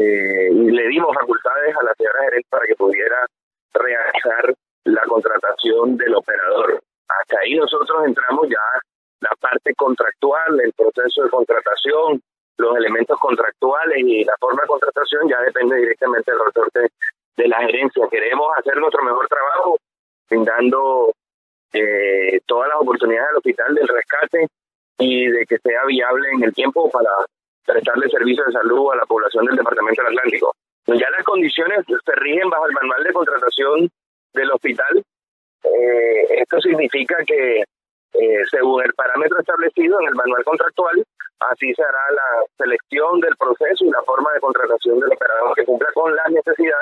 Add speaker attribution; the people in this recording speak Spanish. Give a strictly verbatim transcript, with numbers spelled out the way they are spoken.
Speaker 1: eh, y le dimos facultades a la señora gerente para que pudiera realizar la contratación del operador. Hasta ahí nosotros entramos ya la parte contractual, el proceso de contratación, los elementos contractuales y la forma de contratación ya depende directamente del resorte de la gerencia. Queremos hacer nuestro mejor trabajo, brindando eh, todas las oportunidades al hospital del rescate y de que sea viable en el tiempo para prestarle servicios de salud a la población del Departamento del Atlántico. Ya las condiciones se rigen bajo el manual de contratación del hospital. Eh, esto significa que eh, según el parámetro establecido en el manual contractual, así se hará la selección del proceso y la forma de contratación del operador que cumpla con las necesidades